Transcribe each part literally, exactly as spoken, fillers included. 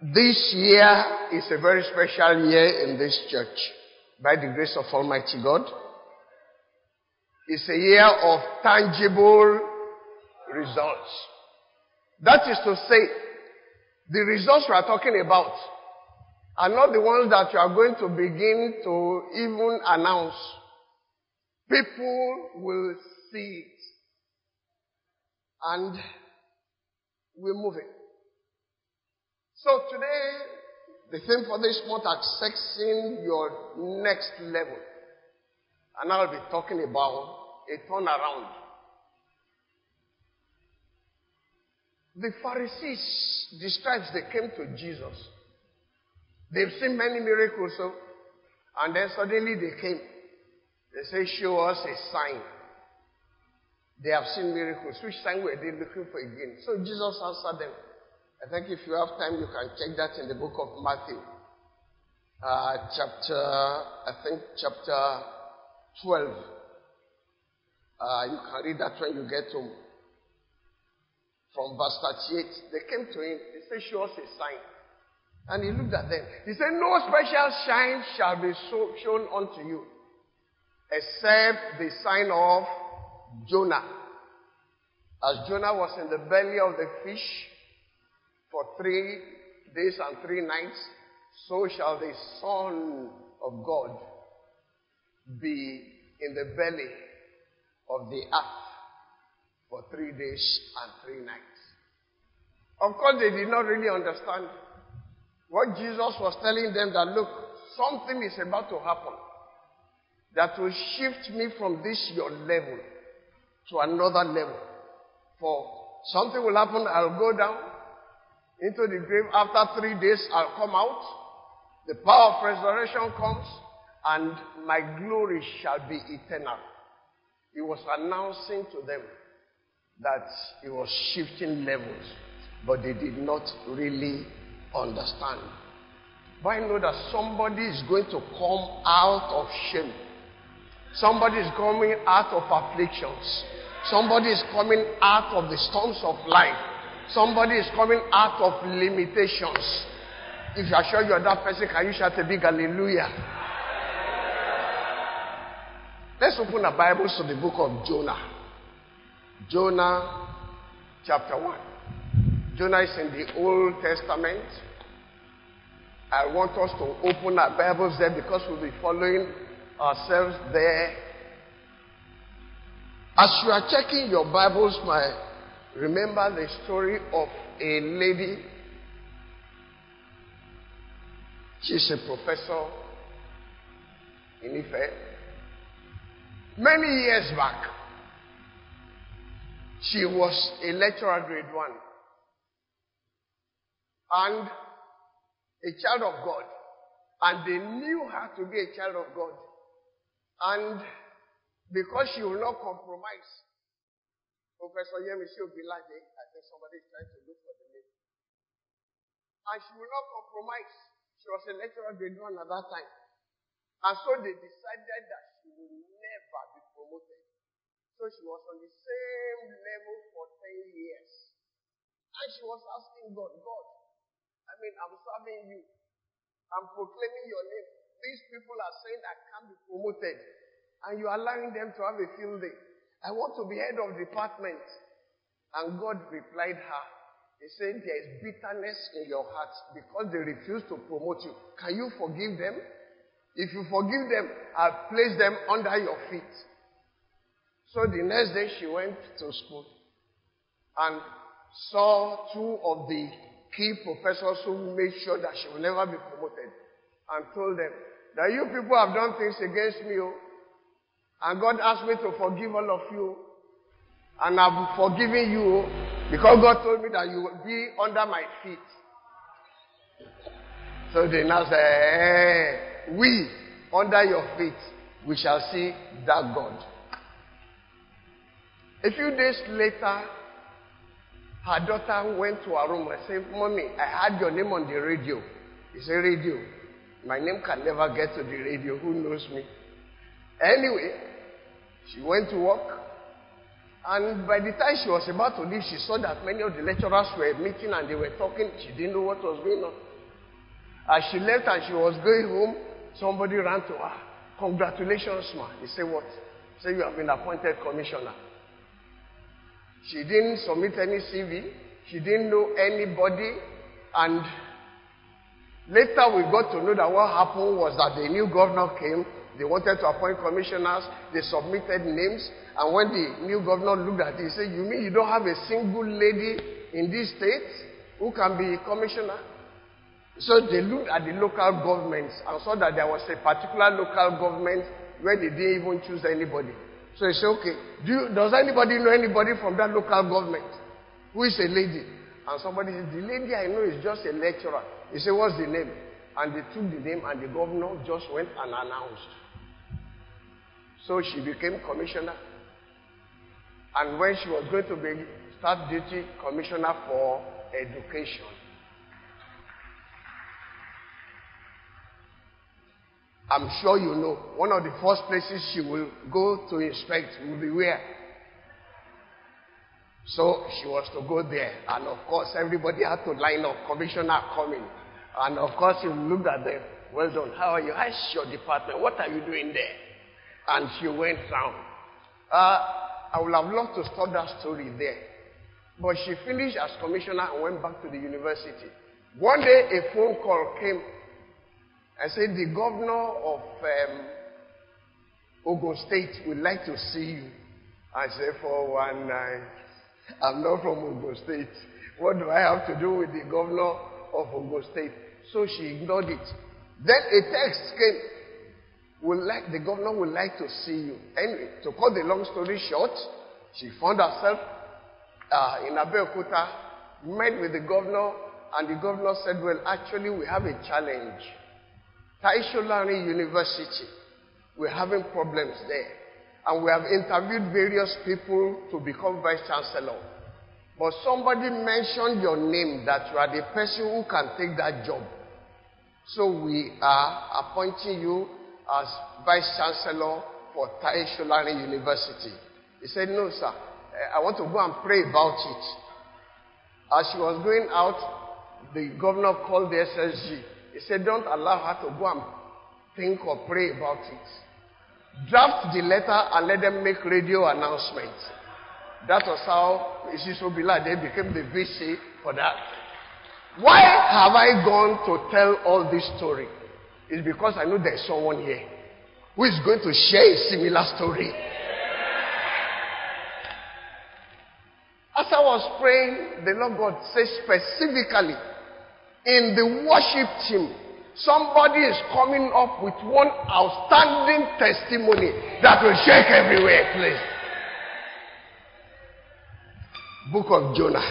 This year is a very special year in this church. By the grace of Almighty God. It's a year of tangible results. That is to say, the results we are talking about are not the ones that you are going to begin to even announce. People will see it. And we're moving. So today, the theme for this month, accessing your next level. And I'll be talking about a turnaround. The Pharisees, the scribes, they came to Jesus. They've seen many miracles, so, and then suddenly they came. They say, show us a sign. They have seen miracles. Which sign were they looking for again? So Jesus answered them. I think if you have time, you can check that in the book of Matthew. Uh, chapter, I think chapter twelve. Uh, you can read that when you get home. From verse thirty-eight, they came to him. They said, show us a sign. And he looked at them. He said, no special sign shall be so, shown unto you, except the sign of Jonah. As Jonah was in the belly of the fish for three days and three nights, so shall the Son of God be in the belly of the earth for three days and three nights. Of course, they did not really understand what Jesus was telling them, that look, something is about to happen that will shift me from this your level to another level. For something will happen, I'll go down into the grave. After three days, I'll come out. The power of resurrection comes, and my glory shall be eternal. He was announcing to them that he was shifting levels, but they did not really understand. But I know that somebody is going to come out of shame. Somebody is coming out of afflictions. Somebody is coming out of the storms of life. Somebody is coming out of limitations. If you are sure you are that person, can you shout a big hallelujah? Let's open our Bibles to the book of Jonah. Jonah chapter one. Jonah is in the Old Testament. I want us to open our Bibles there because we'll be following ourselves there. As you are checking your Bibles, my remember the story of a lady. She's a professor in Ife. Many years back, she was a lecturer grade one and a child of God. And they knew her to be a child of God. And because she will not compromise, Professor Yemisi Obilade, I think somebody is trying to look for the name. And she will not compromise. She was a lecturer grade one at that time. And so they decided that she will never be promoted. So she was on the same level for ten years. And she was asking God, God, I mean, I'm serving you. I'm proclaiming your name. These people are saying I can't be promoted. And you're allowing them to have a field day. I want to be head of department. And God replied her. He said, there is bitterness in your heart because they refuse to promote you. Can you forgive them? If you forgive them, I'll place them under your feet. So the next day she went to school and saw two of the key professors who made sure that she will never be promoted, and told them that you people have done things against me, oh, and God asked me to forgive all of you, and I've forgiven you because God told me that you will be under my feet. So they now say, hey, we under your feet, we shall see that God. A few days later, her daughter went to her room and said, Mommy, I heard your name on the radio. He said, radio? My name can never get to the radio. Who knows me? Anyway, she went to work. And by the time she was about to leave, she saw that many of the lecturers were meeting and they were talking. She didn't know what was going on. As she left and she was going home, somebody ran to her. Congratulations, ma. He said, what? He said, you have been appointed commissioner. She didn't submit any C V. She didn't know anybody. And later we got to know that what happened was that the new governor came. They wanted to appoint commissioners. They submitted names. And when the new governor looked at it, he said, you mean you don't have a single lady in this state who can be commissioner? So they looked at the local governments and saw that there was a particular local government where they didn't even choose anybody. So he said, okay, do you, does anybody know anybody from that local government who is a lady? And somebody said, the lady I know is just a lecturer. He said, what's the name? And they took the name and the governor just went and announced. So she became commissioner. And when she was going to be start duty, commissioner for education. I'm sure you know, one of the first places she will go to inspect will be where? So she was to go there. And of course, everybody had to line up, commissioner coming. And of course, he looked at them. Well done. How are you? How's your department? What are you doing there? And she went down. Uh, I would have loved to stop that story there. But she finished as commissioner and went back to the university. One day, a phone call came. I said, the governor of um, Ogun State would like to see you. I said, four one nine, I'm not from Ogun State. What do I have to do with the governor of Ogun State? So she ignored it. Then a text came. Would like, the governor would like to see you. Anyway, to cut the long story short, she found herself uh, in Abeokuta, met with the governor, and the governor said, well, actually, we have a challenge. Taisholari University, we're having problems there. And we have interviewed various people to become vice chancellor. But somebody mentioned your name, that you are the person who can take that job. So we are appointing you as vice chancellor for Taisholari University. He said, no, sir. I want to go and pray about it. As she was going out, the governor called the S S G. He said, don't allow her to go and think or pray about it. Draft the letter and let them make radio announcements. That was how Missus Obilade became the V C for that. Why have I gone to tell all this story? It's because I know there is someone here who is going to share a similar story. As I was praying, the Lord God said specifically, in the worship team, somebody is coming up with one outstanding testimony that will shake everywhere, please. Book of Jonah.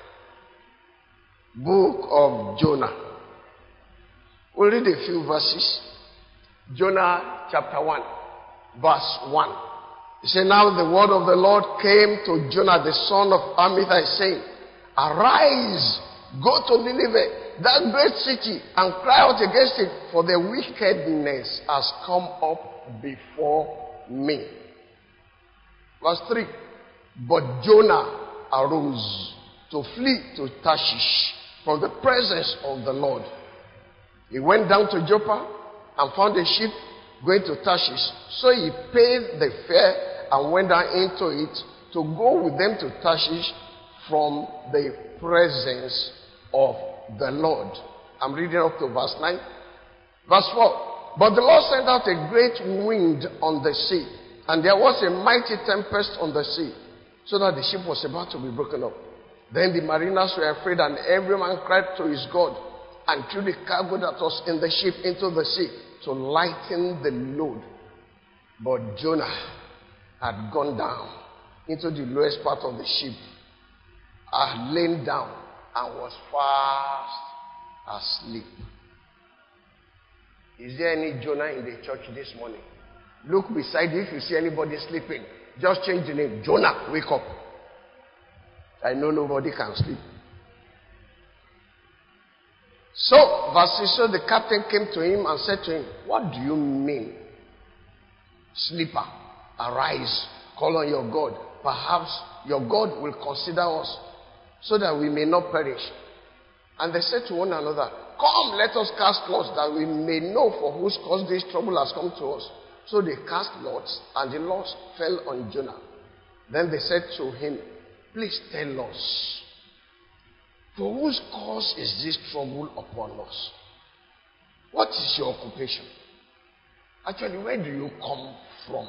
Book of Jonah. We'll read a few verses. Jonah chapter one, verse one. He said, now the word of the Lord came to Jonah, the son of Amittai, saying, arise, go to Nineveh, that great city, and cry out against it, for their wickedness has come up before me. Verse three. But Jonah arose to flee to Tarshish from the presence of the Lord. He went down to Joppa and found a ship going to Tarshish. So he paid the fare and went down into it to go with them to Tarshish from the presence of the Lord. I'm reading up to verse nine. Verse four. But the Lord sent out a great wind on the sea, and there was a mighty tempest on the sea, so that the ship was about to be broken up. Then the mariners were afraid, and every man cried to his God, and threw the cargo that was in the ship into the sea to lighten the load. But Jonah had gone down into the lowest part of the ship, had lain down, and was fast asleep. Is there any Jonah in the church this morning? Look beside you. If you see anybody sleeping, just change the name. Jonah, wake up. I know nobody can sleep. So, verse six, so the captain came to him and said to him, what do you mean? Sleeper, arise, call on your God. Perhaps your God will consider us, so that we may not perish. And they said to one another, Come, let us cast lots, that we may know for whose cause this trouble has come to us. So they cast lots, and the lots fell on Jonah. Then they said to him, please tell us, for whose cause is this trouble upon us? What is your occupation? Actually, where do you come from?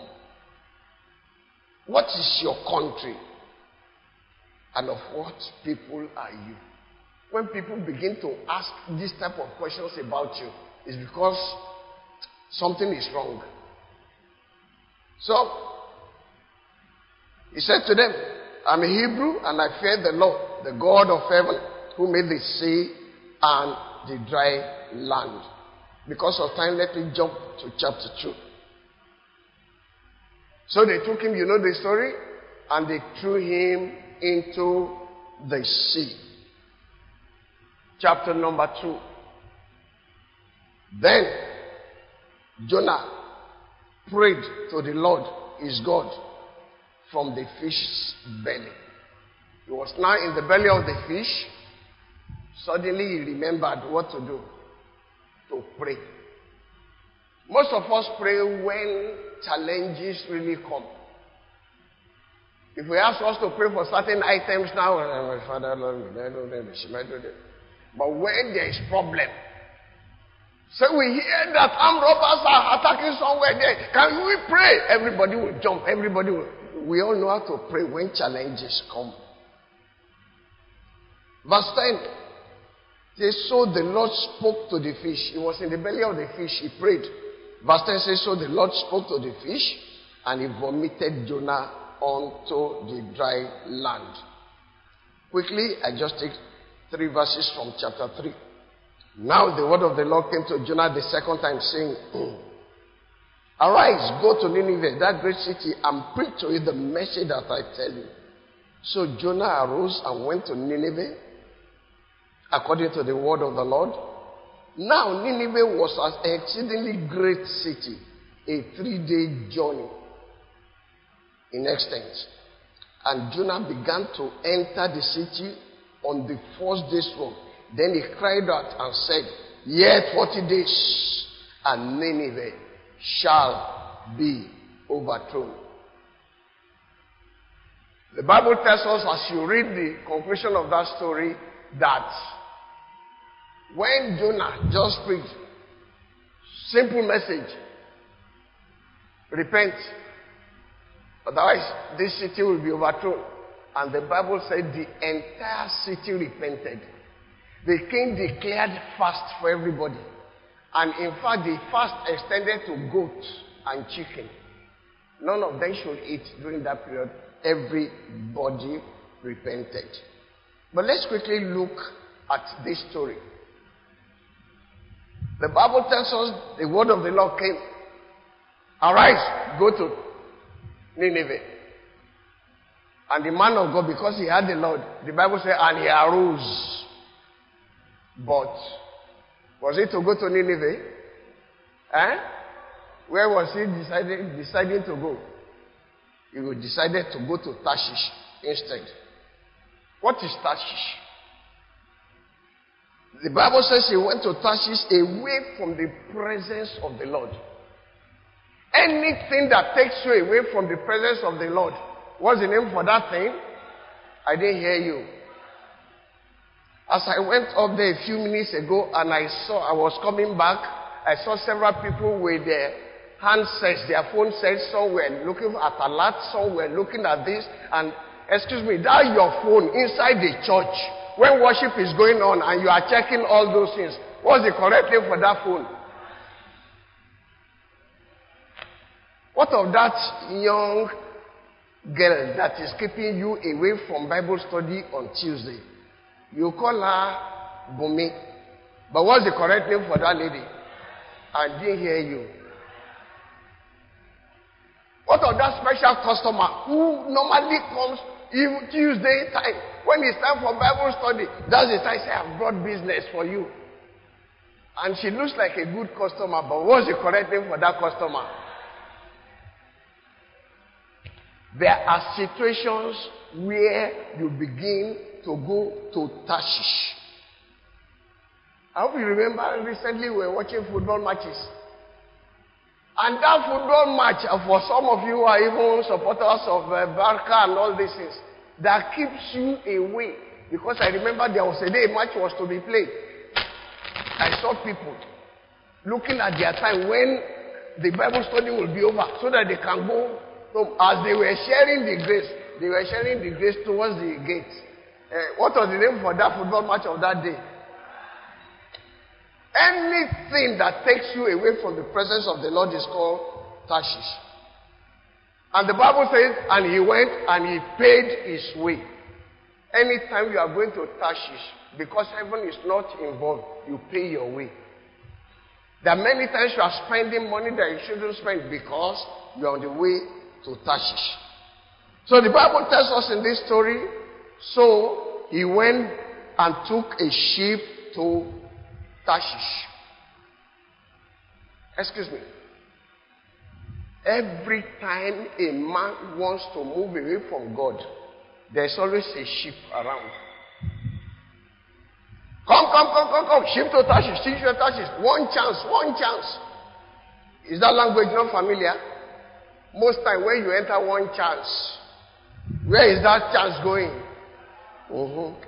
What is your country? And of what people are you? When people begin to ask this type of questions about you, it's because something is wrong. So, he said to them, I'm a Hebrew and I fear the Lord, the God of heaven, who made the sea and the dry land. Because of time, let me jump to chapter two. So they took him, you know the story, and they threw him into the sea. Chapter number two. Then Jonah prayed to the Lord his God from the fish's belly. He was now in the belly of the fish. Suddenly he remembered what to do. To pray. Most of us pray when challenges really come. If we ask us to pray for certain items now, Father, Lord, but when there is problem, so we hear that armed robbers are attacking somewhere there. Can we pray? Everybody will jump. Everybody will. We all know how to pray when challenges come. Verse ten. Says, so the Lord spoke to the fish. He was in the belly of the fish. He prayed. Verse ten says, so the Lord spoke to the fish, and he vomited Jonah onto the dry land. Quickly, I just take three verses from chapter three. Now the word of the Lord came to Jonah the second time, saying, arise, go to Nineveh, that great city, and preach to it the message that I tell you. So Jonah arose and went to Nineveh, according to the word of the Lord. Now Nineveh was an exceedingly great city, a three-day journey in extent. And Jonah began to enter the city on the first day's walk. Then he cried out and said, yet forty days, and Nineveh shall be overthrown. The Bible tells us, as you read the conclusion of that story, that when Jonah just preached, simple message, repent, otherwise this city will be overthrown. And the Bible said the entire city repented. The king declared fast for everybody. And in fact, the fast extended to goat and chicken. None of them should eat during that period. Everybody repented. But let's quickly look at this story. The Bible tells us the word of the Lord came. Arise, go to Nineveh. And the man of God, because he had the Lord, the Bible said, and he arose. But, was it to go to Nineveh? Eh? Where was he deciding, deciding to go? He decided to go to Tarshish instead. What is Tarshish? The Bible says he went to Tarshish away from the presence of the Lord. Anything that takes you away from the presence of the Lord, what's the name for that thing? I didn't hear you. As I went up there a few minutes ago and I saw, I was coming back, I saw several people with their handsets, their phone sets. Some were looking at alerts, some were looking at this. And excuse me, that your phone inside the church, when worship is going on and you are checking all those things, what's the correct name for that phone? What of that young girl that is keeping you away from Bible study on Tuesday? You call her Bumi. But what's the correct name for that lady? I didn't hear you. What of that special customer who normally comes even Tuesday time? When it's time for Bible study, that's the time I say, I've brought business for you. And she looks like a good customer, but what's the correct name for that customer? There are situations where you begin to go to Tarshish. I hope you remember recently we were watching football matches. And that football match, uh, for some of you who are even supporters of uh, Barca and all these things, that keeps you away. Because I remember there was a day a match was to be played. I saw people looking at their time when the Bible study will be over so that they can go home. As they were sharing the grace, they were sharing the grace towards the gate. Uh, what was the name for that football match of that day? Anything that takes you away from the presence of the Lord is called Tarshish. And the Bible says, and he went and he paid his way. Anytime you are going to Tarshish, because heaven is not involved, you pay your way. There are many times you are spending money that you shouldn't spend because you are on the way to Tarshish. So the Bible tells us in this story, so he went and took a ship to Tarshish. Excuse me. Every time a man wants to move away from God, there's always a ship around. Come, come, come, come, come. Ship to Tarshish, ship to Tarshish. One chance, one chance. Is that language not familiar? Most time when you enter one chance, where is that chance going? Mm-hmm.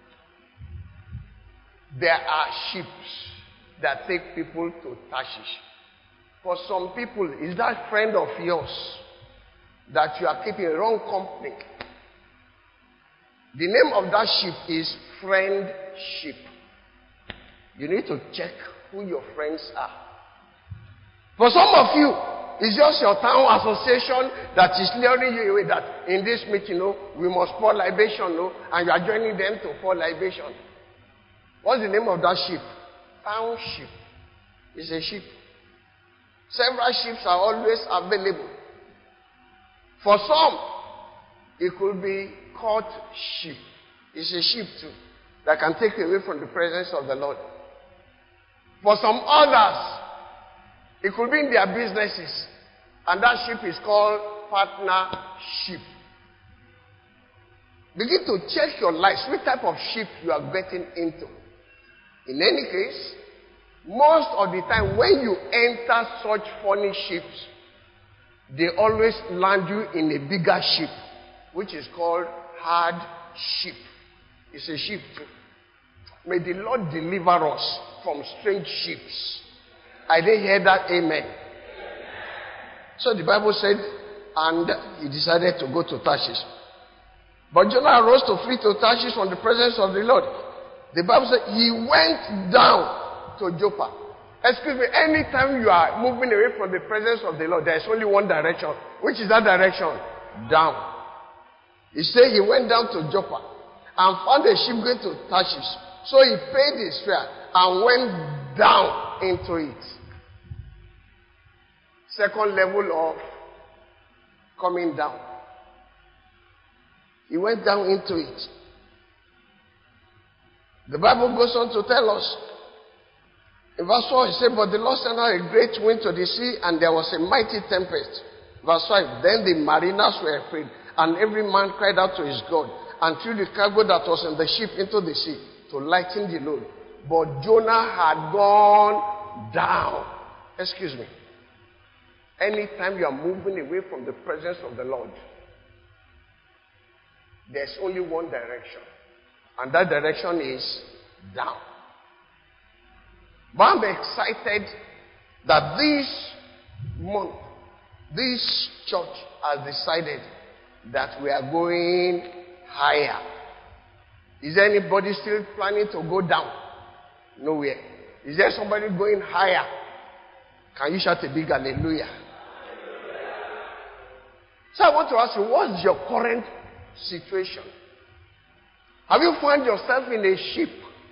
There are ships that take people to Tarshish. For some people, is that friend of yours that you are keeping wrong company? The name of that ship is friendship. You need to check who your friends are. For some of you, it's just your town association that is luring you away that in this meeting, no, we must pour libation, no, and you are joining them to pour libation. What's the name of that ship? Township. It's a ship. Several ships are always available. For some, it could be courtship. It's a ship too that can take you away from the presence of the Lord. For some others, it could be in their businesses, and that ship is called partnership. Begin to check your lives, which type of ship you are getting into. In any case, most of the time when you enter such funny ships, they always land you in a bigger ship, which is called hard ship. It's a ship too. May the Lord deliver us from strange ships. I didn't hear that amen. So the Bible said, and he decided to go to Tarshish. But Jonah arose to flee to Tarshish from the presence of the Lord. The Bible said he went down to Joppa. Excuse me, anytime you are moving away from the presence of the Lord, there is only one direction. Which is that direction? Down. He said he went down to Joppa and found a ship going to Tarshish. So he paid his fare and went down into it. Second level of coming down. He went down into it. The Bible goes on to tell us, in verse four, it said, but the Lord sent out a great wind to the sea, and there was a mighty tempest. Verse five, then the mariners were afraid, and every man cried out to his God, and threw the cargo that was in the ship into the sea, to lighten the load. But Jonah had gone down. Excuse me. Anytime you are moving away from the presence of the Lord, there's only one direction. And that direction is down. But I'm excited that this month, this church has decided that we are going higher. Is there anybody still planning to go down? Nowhere. Is there somebody going higher? Can you shout a big hallelujah? So I want to ask you, what's your current situation? Have you found yourself in a ship?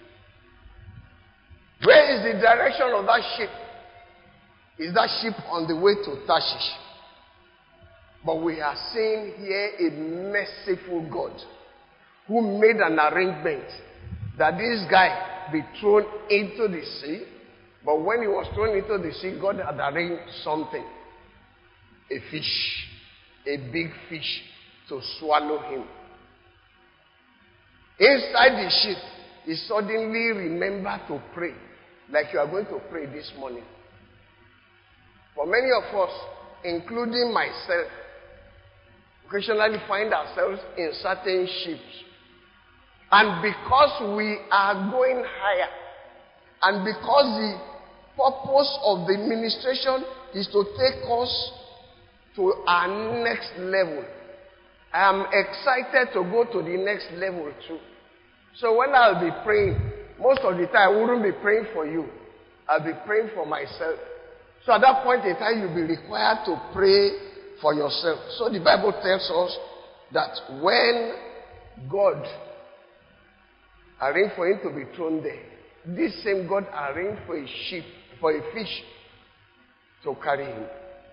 Where is the direction of that ship? Is that ship on the way to Tarshish? But we are seeing here a merciful God who made an arrangement that this guy be thrown into the sea. But when he was thrown into the sea, God had arranged something. A fish. A big fish to swallow him. Inside the ship, he suddenly remembered to pray. like you are going to pray this morning. For many of us, including myself, occasionally find ourselves in certain ships. And because we are going higher, and because the purpose of the administration is to take us to our next level, I am excited to go to the next level too. So when I'll be praying, most of the time I wouldn't be praying for you. I'll be praying for myself. So at that point in time, you'll be required to pray for yourself. So the Bible tells us that when God arranged for him to be thrown there, this same God arranged for a sheep, for a fish to carry him.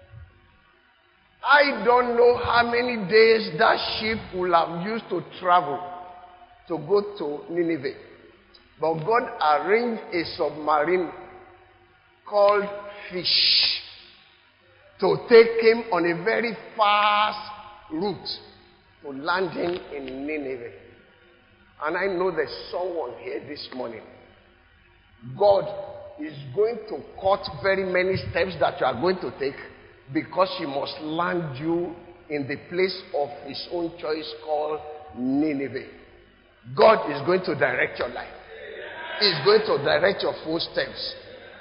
I don't know how many days that ship will have used to travel to go to Nineveh. But God arranged a submarine called fish to take him on a very fast route to landing in Nineveh. And I know there's someone here this morning. God is going to cut very many steps that you are going to take because he must land you in the place of his own choice called Nineveh. God is going to direct your life. He's going to direct your footsteps.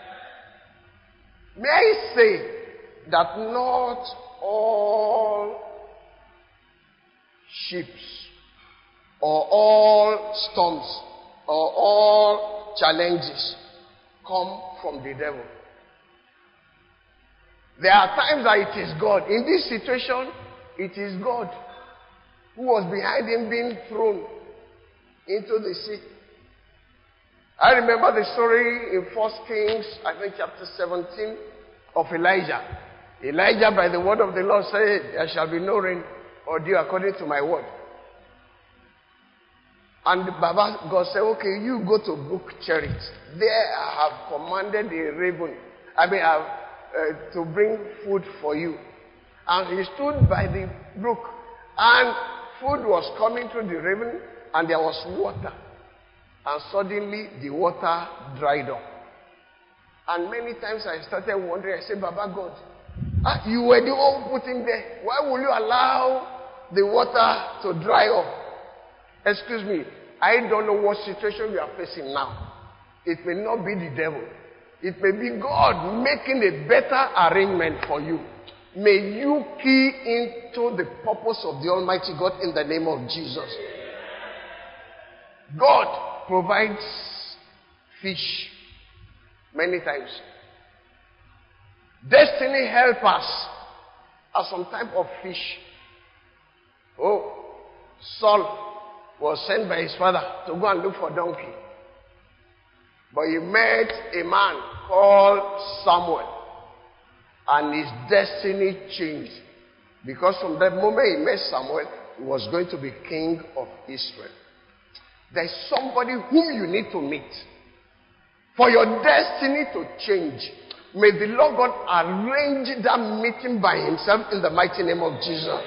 May I say that not all ships or all storms or all challenges come from the devil. There are times that it is God. In this situation, it is God who was behind him being thrown into the sea. I remember the story in First Kings, I think chapter seventeen, of Elijah. Elijah, by the word of the Lord, said, there shall be no rain or dew according to my word. And Baba, God said, okay, you go to Brook Cherith. There I have commanded a raven, I mean, I have, uh, to bring food for you. And he stood by the brook, and food was coming through the raven, and there was water. And suddenly the water dried up. And many times I started wondering, I said, Baba God, ah, you were the one putting there. Why will you allow the water to dry up? Excuse me, I don't know what situation you are facing now. It may not be the devil. It may be God making a better arrangement for you. May you key into the purpose of the Almighty God in the name of Jesus. God provides fish many times. Destiny helpers are some type of fish. Oh, Saul was sent by his father to go and look for donkey. But he met a man called Samuel. And his destiny changed. Because from that moment he met Samuel, he was going to be king of Israel. There's somebody whom you need to meet. For your destiny to change, may the Lord God arrange that meeting by himself in the mighty name of Jesus.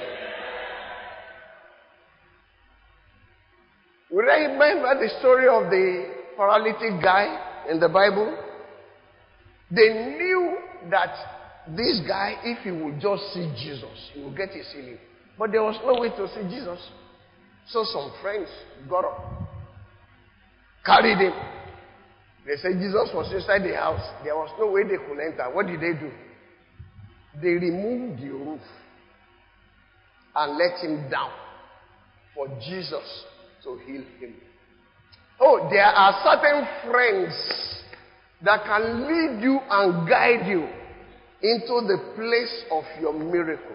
We remember the story of the paralytic guy in the Bible. They knew that this guy, if he would just see Jesus, he would get his healing. But there was no way to see Jesus. So some friends got up, carried him. They said Jesus was inside the house. There was no way they could enter. What did they do? They removed the roof and let him down for Jesus to heal him. Oh, there are certain friends that can lead you and guide you into the place of your miracle.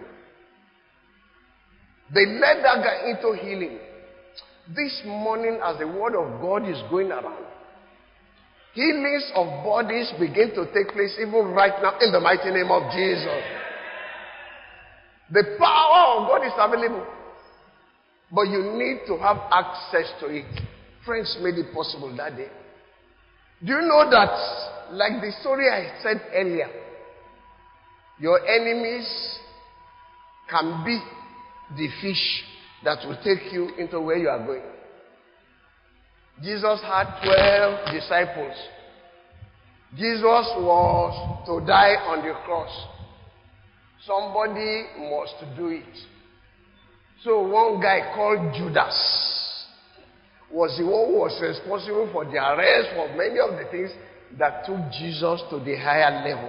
They led that guy into healing. This morning, as the word of God is going around, healings of bodies begin to take place even right now in the mighty name of Jesus. The power of God is available, but you need to have access to it. Friends made it possible that day. Do you know that, like the story I said earlier, your enemies can be the fish that will take you into where you are going. Jesus had twelve disciples. Jesus was to die on the cross. Somebody must do it. So one guy called Judas was the one who was responsible for the arrest of many of the things that took Jesus to the higher level.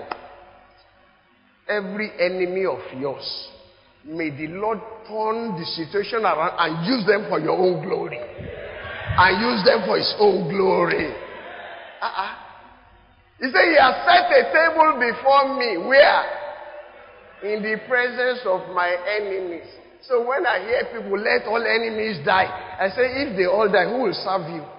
Every enemy of yours, may the Lord turn the situation around and use them for your own glory. And use them for his own glory. Uh-uh. He said, he has set a table before me. Where? In the presence of my enemies. So when I hear people, let all enemies die, I say, if they all die, who will serve you?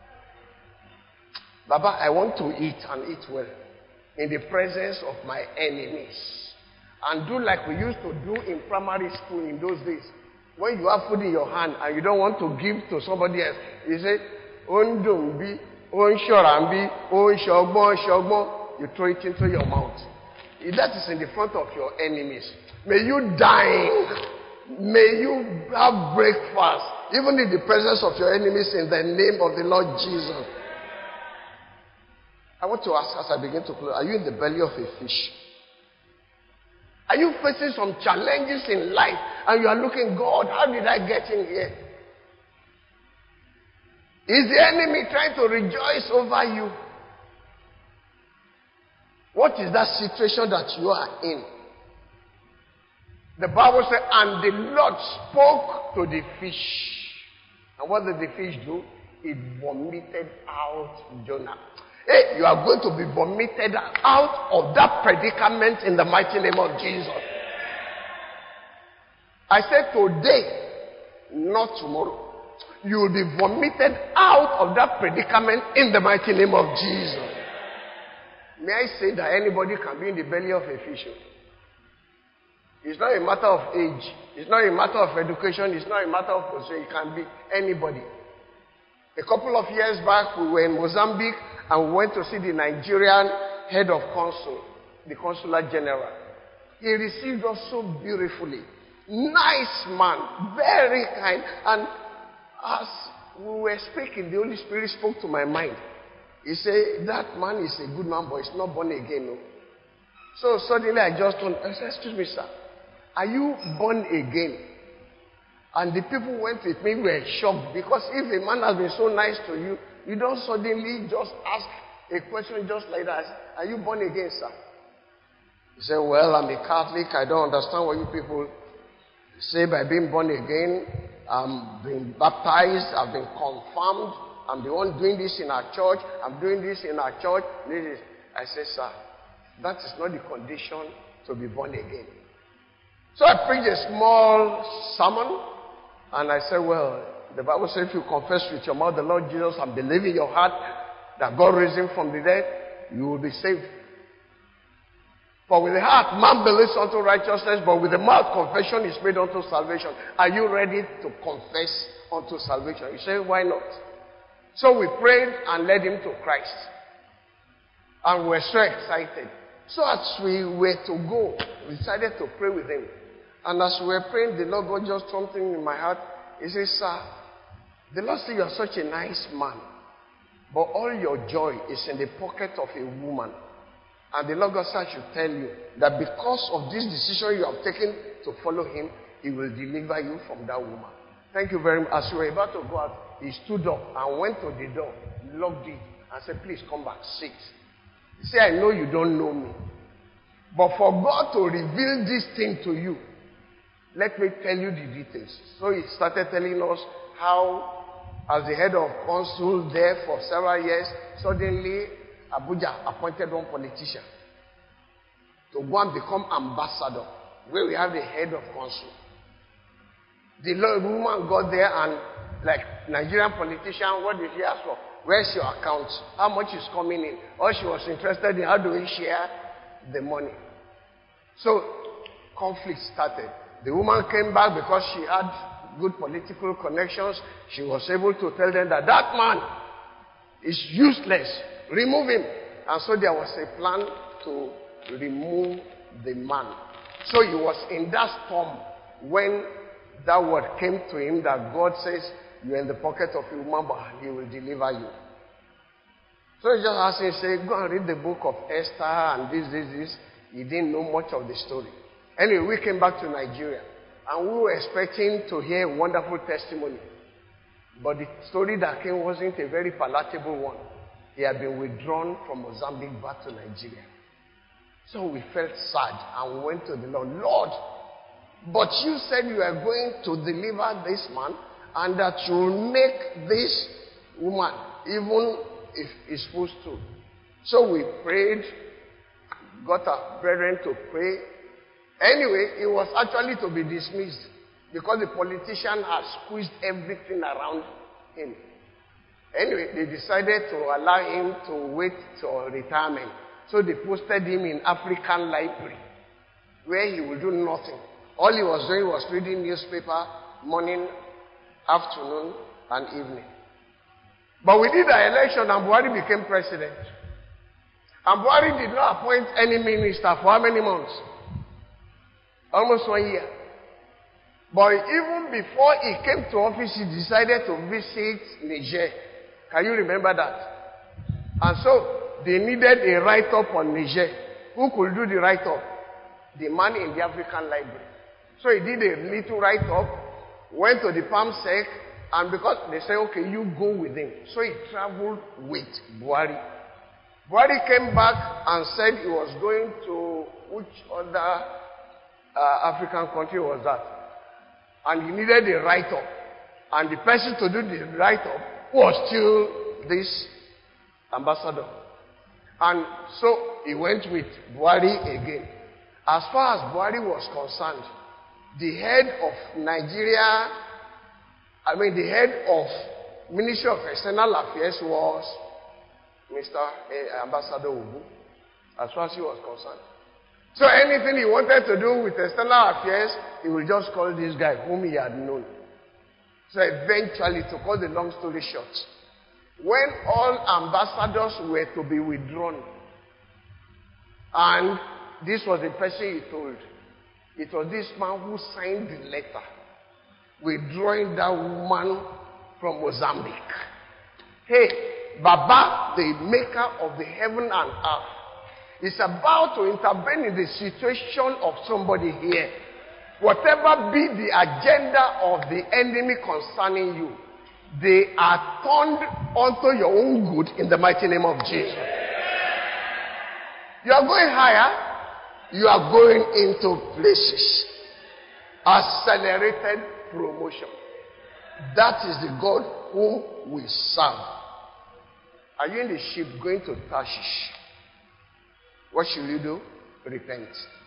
Baba, I want to eat and eat well. In the presence of my enemies. And do like we used to do in primary school in those days. When you have food in your hand and you don't want to give to somebody else, you say, Ondumbi, Onshorambi, Onshogbo, Onshogbo. You throw it into your mouth. That is in the front of your enemies. May you dine. May you have breakfast. Even in the presence of your enemies in the name of the Lord Jesus. I want to ask as I begin to close, are you in the belly of a fish? Are you facing some challenges in life and you are looking, God, how did I get in here? Is the enemy trying to rejoice over you? What is that situation that you are in? The Bible said, and the Lord spoke to the fish. And what did the fish do? It vomited out Jonah. Hey, you are going to be vomited out of that predicament in the mighty name of Jesus. I said today, not tomorrow. You will be vomited out of that predicament in the mighty name of Jesus. May I say that anybody can be in the belly of a fish? It's not a matter of age. It's not a matter of education. It's not a matter of position. It can be anybody. A couple of years back, we were in Mozambique and we went to see the Nigerian head of consul, the consular general. He received us so beautifully. Nice man, very kind. And as we were speaking, the Holy Spirit spoke to my mind. He said, that man is a good man, but he's not born again. No. So suddenly I just turned, I said, excuse me, sir, are you born again? And the people went with me were shocked, because if a man has been so nice to you, you don't suddenly just ask a question just like that. Are you born again, sir? He said, well, I'm a Catholic. I don't understand what you people say by being born again. I'm being baptized. I've been confirmed. I'm the one doing this in our church. I'm doing this in our church. This is. I said, sir, that is not the condition to be born again. So I preached a small sermon. And I said, well, the Bible says if you confess with your mouth the Lord Jesus and believe in your heart that God raised him from the dead, you will be saved. For with the heart man believes unto righteousness, but with the mouth confession is made unto salvation. Are you ready to confess unto salvation? You say, why not? So we prayed and led him to Christ. And we were so excited. So as we were to go, we decided to pray with him. And as we were praying, the Lord got just something in my heart. He says, sir, the Lord says you are such a nice man, but all your joy is in the pocket of a woman. And the Lord God said, I should tell you that because of this decision you have taken to follow him, he will deliver you from that woman. Thank you very much. As we were about to go out, he stood up and went to the door, locked it, and said, please come back, sit. He said, I know you don't know me, but for God to reveal this thing to you, let me tell you the details. So he started telling us how, as the head of consul there for several years, suddenly Abuja appointed one politician to go and become ambassador, where we have the head of consul. The woman got there and, like Nigerian politician, what did she ask for? Where's your account? How much is coming in? All she was interested in, how do we share the money? So conflict started. The woman came back because she had good political connections. She was able to tell them that that man is useless. Remove him. And so there was a plan to remove the man. So he was in that storm when that word came to him that God says, you're in the pocket of a woman, but he will deliver you. So he just asked him, say, go and read the book of Esther and this, this, this. He didn't know much of the story. Anyway, we came back to Nigeria. And we were expecting to hear a wonderful testimony. But the story that came wasn't a very palatable one. He had been withdrawn from Mozambique back to Nigeria. So we felt sad and we went to the Lord. Lord, but you said you are going to deliver this man and that you will make this woman, even if it's supposed to. So we prayed, got our brethren to pray. Anyway, it was actually to be dismissed because the politician had squeezed everything around him. Anyway, they decided to allow him to wait till retirement. So they posted him in African Library, where he would do nothing. All he was doing was reading newspaper morning, afternoon, and evening. But we did the election and Buhari became president. And Buhari did not appoint any minister for how many months? Almost one year. But even before he came to office, he decided to visit Niger. Can you remember that? And so, they needed a write-up on Niger. Who could do the write-up? The man in the African Library. So he did a little write-up, went to the PAMSEC, and because they said, okay, you go with him. So he traveled with Buhari. Buhari came back and said he was going to, which other uh, African country was that? And he needed a write-up. And the person to do the write-up was still this ambassador. And so he went with Buhari again. As far as Buhari was concerned, the head of Nigeria, I mean the head of Ministry of External Affairs was Mister Ambassador Ubu, as far as he was concerned. So anything he wanted to do with external affairs, he would just call this guy whom he had known. So eventually, to cut the long story short, when all ambassadors were to be withdrawn, and this was the person he told, it was this man who signed the letter withdrawing that woman from Mozambique. Hey, Baba, the maker of the heaven and earth, is about to intervene in the situation of somebody here. Whatever be the agenda of the enemy concerning you, they are turned unto your own good in the mighty name of Jesus. You are going higher. You are going into places. Accelerated promotion. That is the God whom we serve. Are you in the ship going to Tarshish? What should you do? Repent.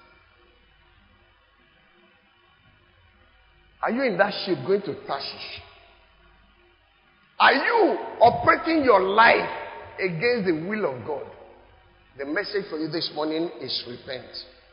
Are you in that ship going to Tarshish? Are you operating your life against the will of God? The message for you this morning is repent.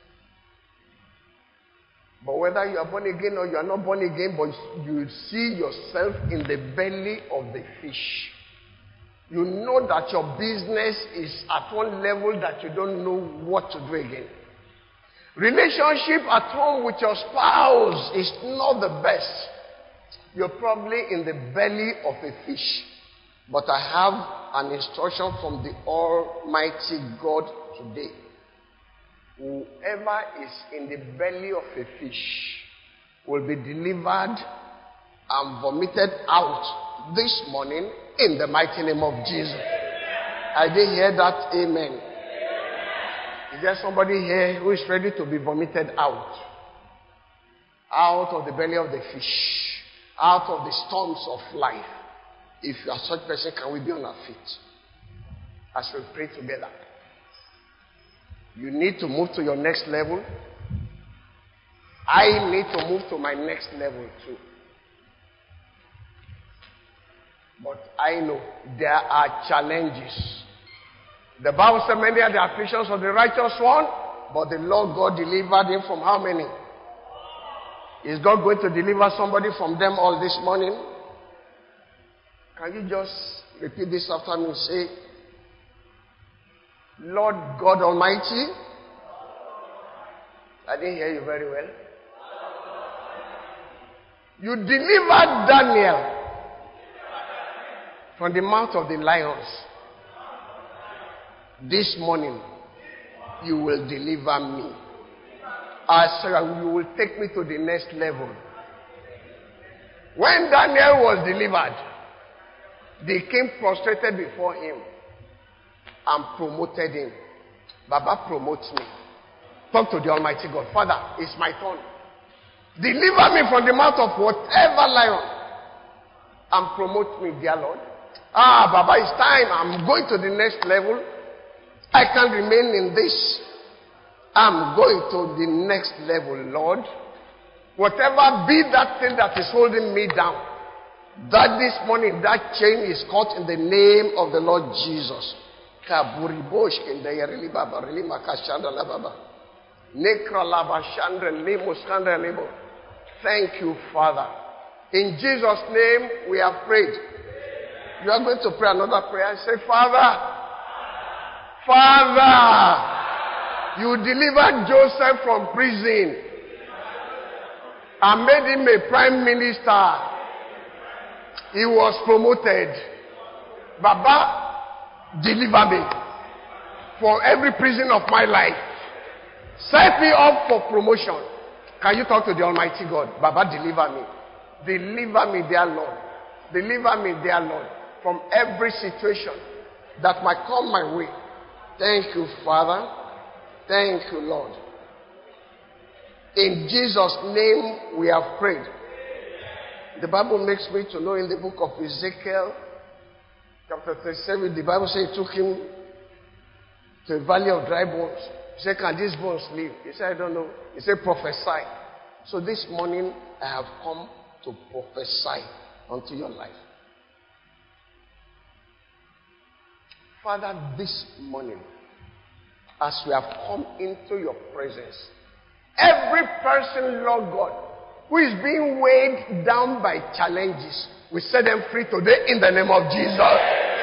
But whether you are born again or you are not born again, but you see yourself in the belly of the fish. You know that your business is at one level that you don't know what to do again. Relationship at home with your spouse is not the best. You're probably in the belly of a fish. But I have an instruction from the Almighty God today. Whoever is in the belly of a fish will be delivered and vomited out this morning in the mighty name of Jesus. I didn't hear that. Amen. Is there somebody here who is ready to be vomited out? Out of the belly of the fish. Out of the storms of life. If you are such a person, can we be on our feet? As we pray together. You need to move to your next level. I need to move to my next level too. But I know there are challenges. The Bible said many are the afflictions of the righteous one, but the Lord God delivered him from how many? Is God going to deliver somebody from them all this morning? Can you just repeat this after me and say, Lord God Almighty, I didn't hear you very well. You delivered Daniel from the mouth of the lions. This morning, you will deliver me. I said, you will take me to the next level. When Daniel was delivered, they came prostrated before him and promoted him. Baba promotes me. Talk to the Almighty God. Father, it's my turn. Deliver me from the mouth of whatever lion and promote me, dear Lord. Ah, Baba, it's time. I'm going to the next level. I can't remain in this. I'm going to the next level, Lord. Whatever be that thing that is holding me down, that this morning, that chain is caught in the name of the Lord Jesus. Thank you, Father. In Jesus' name, we have prayed. You are going to pray another prayer. Say, Father, Father, you delivered Joseph from prison and made him a prime minister. He was promoted. Baba, deliver me for every prison of my life. Set me up for promotion. Can you talk to the Almighty God? Baba, deliver me. Deliver me, dear Lord. Deliver me, dear Lord, from every situation that might come my way. Thank you, Father. Thank you, Lord. In Jesus' name we have prayed. The Bible makes me to know in the book of Ezekiel, chapter thirty-seven, the Bible says it took him to a valley of dry bones. He said, can these bones live? He said, I don't know. He said, prophesy. So this morning I have come to prophesy unto your life. Father, this morning, as we have come into your presence, every person, Lord God, who is being weighed down by challenges, we set them free today in the name of Jesus.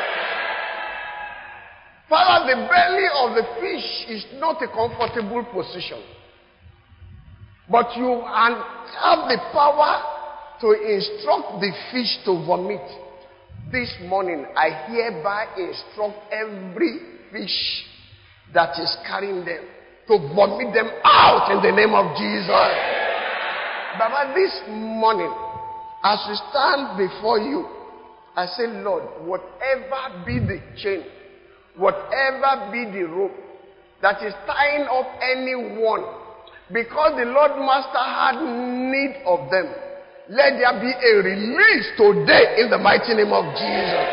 Father, the belly of the fish is not a comfortable position, but you have the power to instruct the fish to vomit. This morning, I hereby instruct every fish that is carrying them to vomit them out in the name of Jesus. Baba, this morning, as we stand before you, I say, Lord, whatever be the chain, whatever be the rope that is tying up anyone, because the Lord Master had need of them, let there be a release today in the mighty name of Jesus.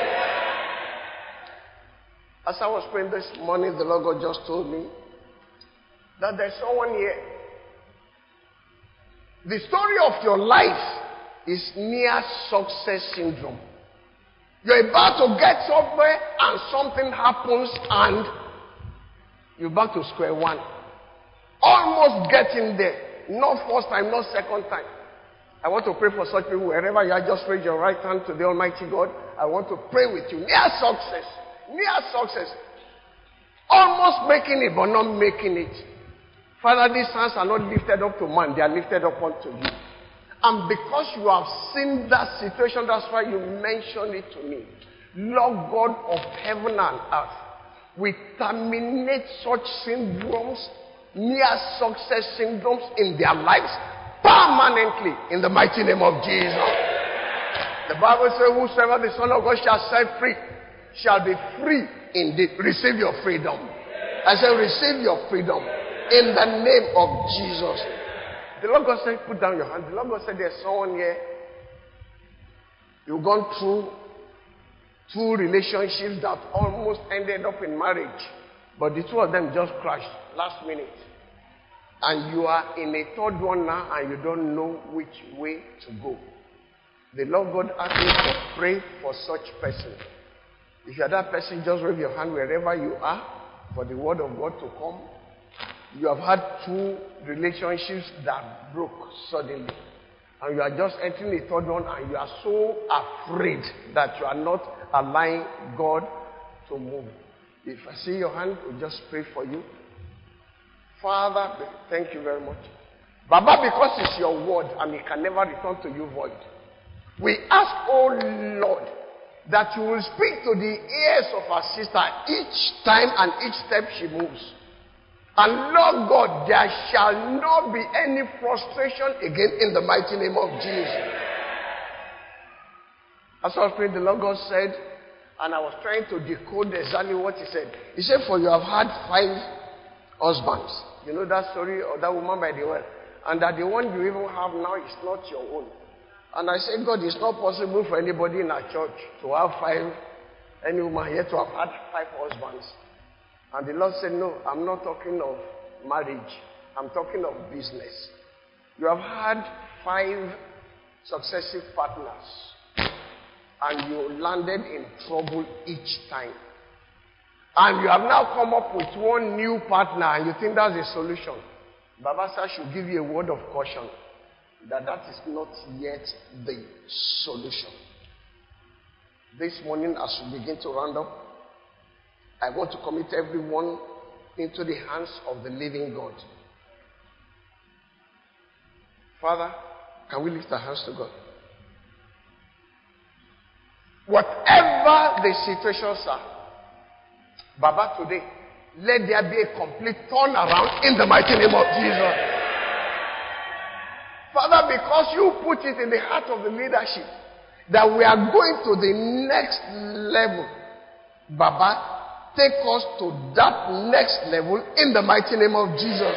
As I was praying this morning, the Lord God just told me that there's someone here. The story of your life is near success syndrome. You're about to get somewhere and something happens and you're back to square one. Almost getting there. Not first time, not second time. I want to pray for such people. Wherever you are, just raise your right hand to the Almighty God. I want to pray with you. Near success. Near success. Almost making it, but not making it. Father, these hands are not lifted up to man. They are lifted up unto you. And because you have seen that situation, that's why you mentioned it to me. Lord God of heaven and earth, we terminate such syndromes, near success syndromes in their lives permanently in the mighty name of Jesus. The Bible says, whosoever the Son of God shall set free shall be free indeed. Receive your freedom. I said, receive your freedom in the name of Jesus. The Lord God said, put down your hand. The Lord God said, there's someone here. You've gone through two relationships that almost ended up in marriage, but the two of them just crashed last minute. And you are in a third one now and you don't know which way to go. The Lord God asked me to pray for such person. If you are that person, just raise your hand wherever you are for the word of God to come. You have had two relationships that broke suddenly. And you are just entering the third one and you are so afraid that you are not allowing God to move. If I see your hand, we'll just pray for you. Father, thank you very much. Baba, because it's your word and it can never return to you void. We ask, oh Lord, that you will speak to the ears of her sister each time and each step she moves. And Lord God, there shall not be any frustration again in the mighty name of Jesus. As I was praying, the Lord God said, and I was trying to decode exactly what he said. He said, for you have had five husbands. You know that story of that woman by the well? And that the one you even have now is not your own. And I said, God, it's not possible for anybody in our church to have five, any woman here to have had five husbands. And the Lord said, no, I'm not talking of marriage. I'm talking of business. You have had five successive partners. And you landed in trouble each time. And you have now come up with one new partner and you think that's a solution. Babasa should give you a word of caution that that is not yet the solution. This morning, as we begin to round up, I want to commit everyone into the hands of the living God. Father, can we lift our hands to God? Whatever the situations are, Baba, today, let there be a complete turnaround in the mighty name of Jesus. Father, because you put it in the heart of the leadership that we are going to the next level, Baba, take us to that next level in the mighty name of Jesus.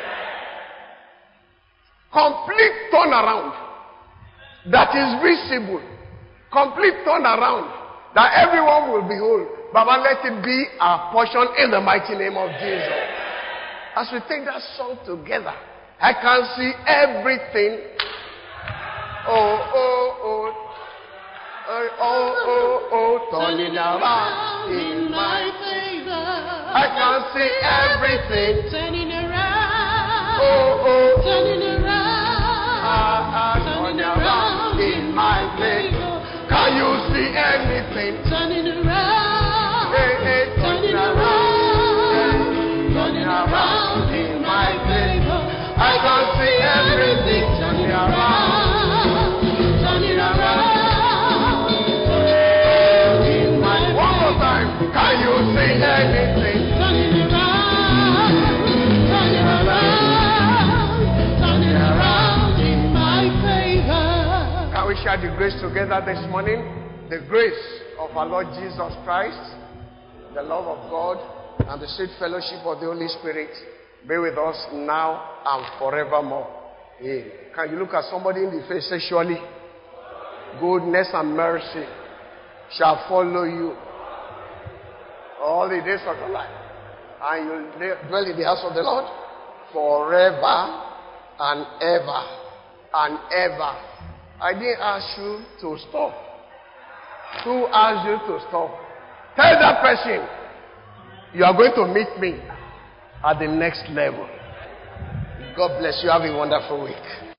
Complete turnaround that is visible. Complete turnaround that everyone will behold. Baba, let it be our portion in the mighty name of Jesus. As we take that song together, I can see everything. Oh, oh, oh. Oh, oh, oh, oh. Turning around in my favor. I can see everything. Turning around. Oh, oh. Turning around. Ah, ah, turning around in my favor. Can you see anything? Turning around, hey, hey, turning, turning around, turning around in my favor. I can see everything turning around, turning around, in my favor. One more time. Can you see anything? Turning around, turning around, turning around in my favor. Can we share the grace together this morning? The grace of our Lord Jesus Christ, the love of God, and the sweet fellowship of the Holy Spirit be with us now and forevermore. Amen. Can you look at somebody in the face and say, surely goodness and mercy shall follow you all the days of your life, and you'll dwell in the house of the Lord forever and ever and ever. I didn't ask you to stop. Who asked you to stop? Tell that person, you are going to meet me at the next level. God bless you. Have a wonderful week.